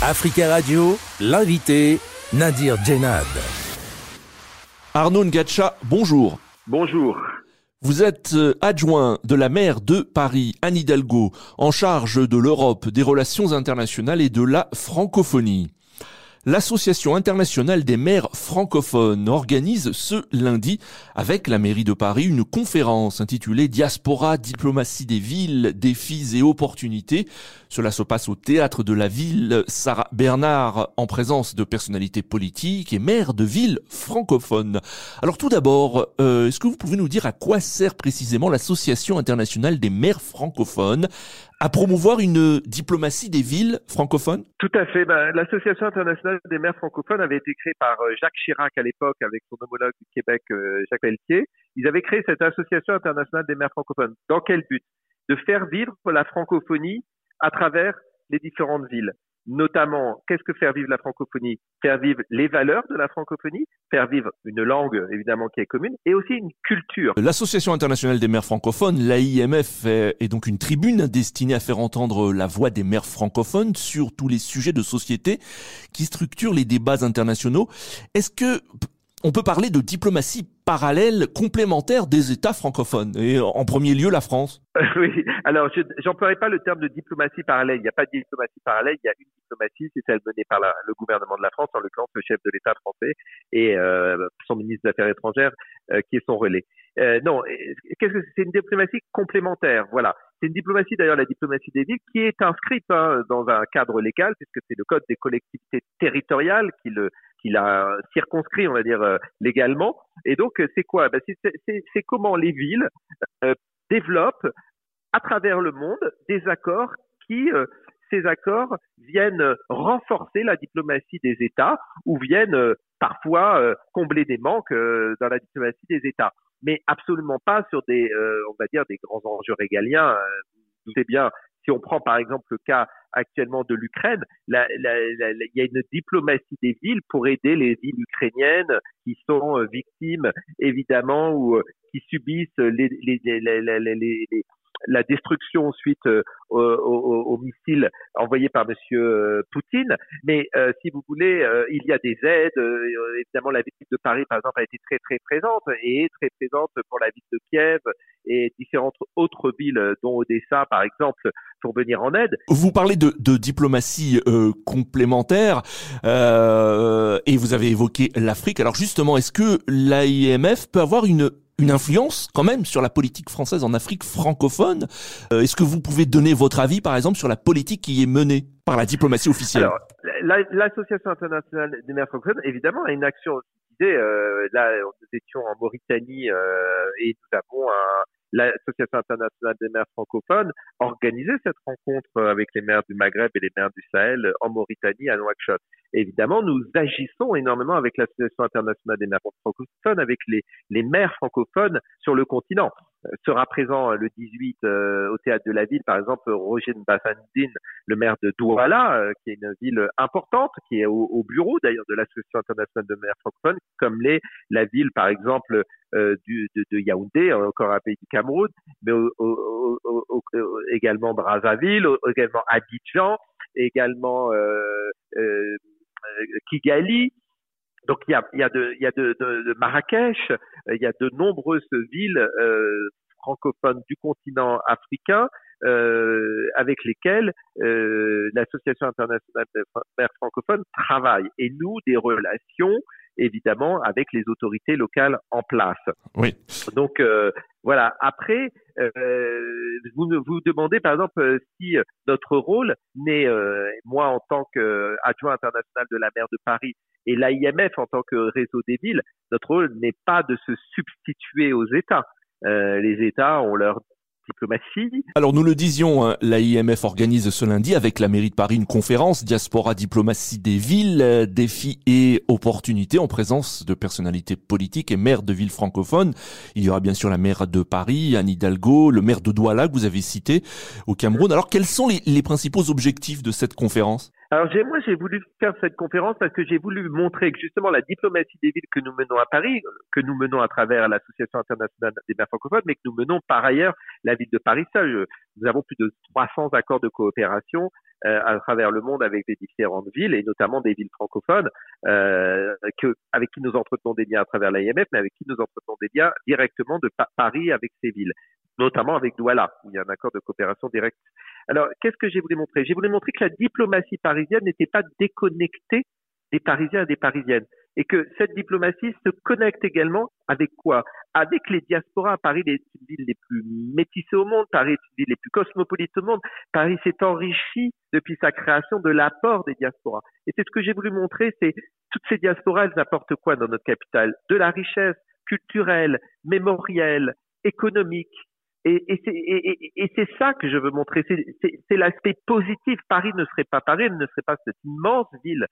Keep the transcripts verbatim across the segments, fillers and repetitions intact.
Africa Radio, l'invité, Nadir Djenad. Arnaud Ngacha, bonjour. Bonjour. Vous êtes adjoint de la maire de Paris, Anne Hidalgo, en charge de l'Europe, des relations internationales et de la francophonie. L'Association internationale des maires francophones organise ce lundi, avec la mairie de Paris, une conférence intitulée « Diaspora, diplomatie des villes, défis et opportunités ». Cela se passe au Théâtre de la Ville Sarah Bernard, en présence de personnalités politiques et maires de villes francophones. Alors tout d'abord, euh, est-ce que vous pouvez nous dire à quoi sert précisément l'Association internationale des maires francophones à promouvoir une diplomatie des villes francophones? Tout à fait. Ben, l'Association internationale des maires francophones avait été créée par euh, Jacques Chirac à l'époque avec son homologue du Québec, euh, Jacques Pelletier. Ils avaient créé cette Association internationale des maires francophones. Dans quel but? De faire vivre la francophonie à travers les différentes villes. Notamment, qu'est-ce que faire vivre la francophonie? Faire vivre les valeurs de la francophonie, faire vivre une langue, évidemment, qui est commune, et aussi une culture. L'Association internationale des maires francophones, l'A I M F, est donc une tribune destinée à faire entendre la voix des maires francophones sur tous les sujets de société qui structurent les débats internationaux. Est-ce que on peut parler de diplomatie parallèle, complémentaire des États francophones, et en premier lieu la France? Oui, alors je n'emploierai pas le terme de diplomatie parallèle. Il n'y a pas de diplomatie parallèle, il y a une diplomatie, c'est celle menée par la, le gouvernement de la France, en l'occurrence le chef de l'État français et euh, son ministre des Affaires étrangères euh, qui est son relais. Euh, non, qu'est-ce que c'est? C'est une diplomatie complémentaire, voilà. C'est une diplomatie, d'ailleurs, la diplomatie des villes, qui est inscrite hein, dans un cadre légal, puisque c'est le code des collectivités territoriales qui le qui l'a circonscrit, on va dire, euh, légalement. Et donc, c'est quoi? Ben, c'est, c'est, c'est comment les villes euh, développent à travers le monde des accords qui, euh, ces accords, viennent renforcer la diplomatie des États ou viennent euh, parfois euh, combler des manques euh, dans la diplomatie des États. Mais absolument pas sur des, euh, on va dire, des grands enjeux régaliens. Euh, vous savez bien, si on prend par exemple le cas actuellement de l'Ukraine, la, la, la, la, il y a une diplomatie des villes pour aider les villes ukrainiennes qui sont euh, victimes, évidemment, ou euh, qui subissent les, les, les, les, les, les, les la destruction suite euh, aux, aux, aux missiles envoyés par Monsieur euh, Poutine. Mais euh, si vous voulez, euh, il y a des aides. Euh, évidemment, la ville de Paris, par exemple, a été très très présente et est très présente pour la ville de Kiev et différentes autres villes, dont Odessa, par exemple, pour venir en aide. Vous parlez de, de diplomatie euh, complémentaire euh, et vous avez évoqué l'Afrique. Alors justement, est-ce que l'A I M F peut avoir une une influence quand même sur la politique française en Afrique francophone? euh, Est-ce que vous pouvez donner votre avis, par exemple, sur la politique qui est menée par la diplomatie officielle? Alors, la, l'Association internationale des maires francophones, évidemment, a une action. Euh, là, nous étions en Mauritanie euh, et nous avons un, l'Association internationale des maires francophones organisé cette rencontre avec les maires du Maghreb et les maires du Sahel en Mauritanie à Nouakchott. Et évidemment, nous agissons énormément avec l'Association internationale des maires francophones, avec les, les maires francophones sur le continent. Sera présent le dix-huit euh, au Théâtre de la Ville, par exemple, Roger Nbassandine, le maire de Douala, euh, qui est une ville importante, qui est au, au bureau d'ailleurs de l'Association internationale de maires francophones, comme l'est la ville, par exemple, euh, du, de, de Yaoundé, encore un pays du Cameroun, mais au, au, au, au, au, également Brazzaville, au, également Abidjan, également euh, euh, Kigali. Donc il y a, il y a de, il y a de, de, de Marrakech, il y a de nombreuses villes euh, francophones du continent africain euh, avec lesquelles euh, l'Association internationale des maires francophones travaille et noue des relations évidemment avec les autorités locales en place. Oui. Donc euh, voilà. Après, euh, vous vous demandez par exemple si notre rôle n'est, euh, moi en tant qu'adjoint international de la maire de Paris et l'A I M F en tant que réseau des villes, notre rôle n'est pas de se substituer aux États. Euh, les États ont leur diplomatie. Alors nous le disions, hein, l'A I M F organise ce lundi avec la mairie de Paris une conférence Diaspora, diplomatie des villes, euh, défis et opportunités en présence de personnalités politiques et maires de villes francophones. Il y aura bien sûr la maire de Paris, Anne Hidalgo, le maire de Douala que vous avez cité au Cameroun. Alors quels sont les, les principaux objectifs de cette conférence? Alors j'ai, moi j'ai voulu faire cette conférence parce que j'ai voulu montrer que justement la diplomatie des villes que nous menons à Paris, que nous menons à travers l'Association internationale des maires francophones, mais que nous menons par ailleurs la ville de Paris seule. Nous avons plus de trois cents accords de coopération euh, à travers le monde avec des différentes villes et notamment des villes francophones euh, que, avec qui nous entretenons des liens à travers l'A I M F, mais avec qui nous entretenons des liens directement de pa- Paris avec ces villes, notamment avec Douala où il y a un accord de coopération directe. Alors, qu'est-ce que j'ai voulu montrer? J'ai voulu montrer que la diplomatie parisienne n'était pas déconnectée des Parisiens et des Parisiennes. Et que cette diplomatie se connecte également avec quoi? Avec les diasporas. Paris est une ville les plus métissées au monde. Paris est une ville les plus cosmopolites au monde. Paris s'est enrichi depuis sa création de l'apport des diasporas. Et c'est ce que j'ai voulu montrer, c'est toutes ces diasporas, elles apportent quoi dans notre capitale? De la richesse culturelle, mémorielle, économique. Et, et, c'est, et, et, et c'est ça que je veux montrer, c'est, c'est, c'est l'aspect positif. Paris ne serait pas Paris, ne serait pas cette immense ville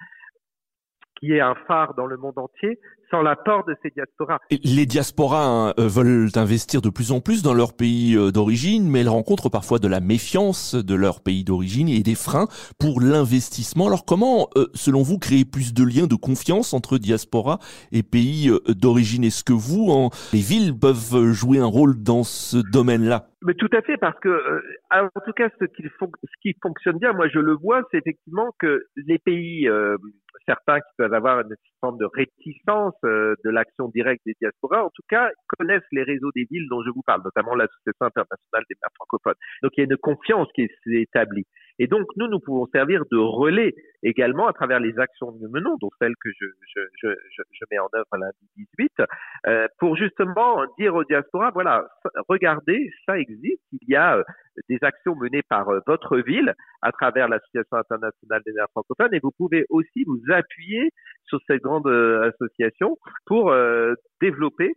qui est un phare dans le monde entier sans l'apport de ces diasporas. Et les diasporas hein, veulent investir de plus en plus dans leur pays d'origine, mais elles rencontrent parfois de la méfiance de leur pays d'origine et des freins pour l'investissement. Alors comment, euh, selon vous, créer plus de liens de confiance entre diaspora et pays euh, d'origine? Est-ce que vous, en, les villes peuvent jouer un rôle dans ce domaine-là? Mais tout à fait, parce que, euh, en tout cas, ce qui, fon- ce qui fonctionne bien, moi je le vois, c'est effectivement que les pays, euh, certains qui peuvent avoir une forme de réticence euh, de l'action directe des diasporas, en tout cas, connaissent les réseaux des villes dont je vous parle, notamment l'Association internationale des maires francophones. Donc il y a une confiance qui s'est établie. Et donc nous, nous pouvons servir de relais également à travers les actions que nous menons, dont celles que je, je, je, je, je mets en œuvre lundi dix-huit, euh, pour justement dire aux diasporas, voilà, regardez, ça existe, il y a euh, des actions menées par euh, votre ville à travers l'Association internationale des maires francophones et vous pouvez aussi vous appuyer sur cette grande euh, association pour euh, développer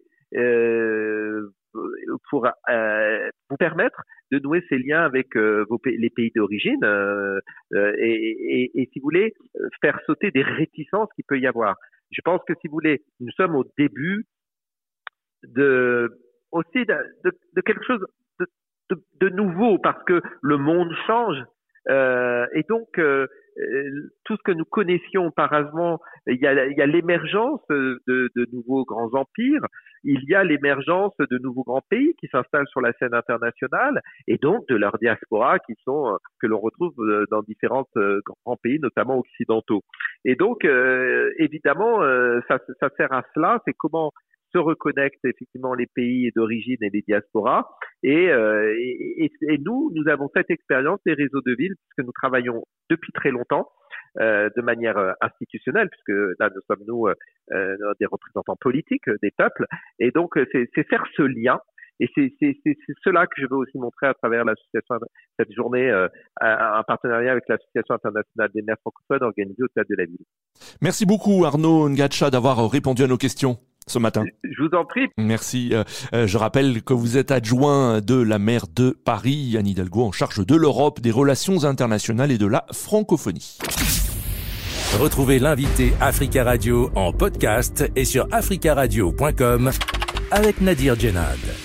euh, pour euh, vous permettre de nouer ces liens avec euh, vos pays, les pays d'origine euh, euh, et, et, et si vous voulez faire sauter des réticences qu'il peut y avoir. Je pense que si vous voulez, nous sommes au début de aussi de, de, de quelque chose de, de, de nouveau parce que le monde change euh, et donc euh, tout ce que nous connaissions auparavant, il y a, il y a l'émergence de, de nouveaux grands empires, il y a l'émergence de nouveaux grands pays qui s'installent sur la scène internationale et donc de leurs diasporas qui sont que l'on retrouve dans différents grands pays, notamment occidentaux. Et donc euh, évidemment, euh, ça, ça sert à cela, c'est comment se reconnectent effectivement les pays d'origine et les diasporas. Et, euh, et, et nous, nous avons cette expérience des réseaux de villes puisque nous travaillons depuis très longtemps euh, de manière institutionnelle, puisque là nous sommes nous euh, des représentants politiques des peuples. Et donc c'est, c'est faire ce lien. Et c'est, c'est, c'est, c'est cela que je veux aussi montrer à travers l'association, cette journée, euh, un partenariat avec l'Association internationale des maires francophones organisée au Théâtre de la Ville. Merci beaucoup Arnaud Ngatscha d'avoir répondu à nos questions ce matin. Je vous en prie. Merci. Euh, je rappelle que vous êtes adjoint de la maire de Paris, Anne Hidalgo, en charge de l'Europe, des relations internationales et de la francophonie. Retrouvez l'invité Africa Radio en podcast et sur africa radio point com avec Nadir Djenad.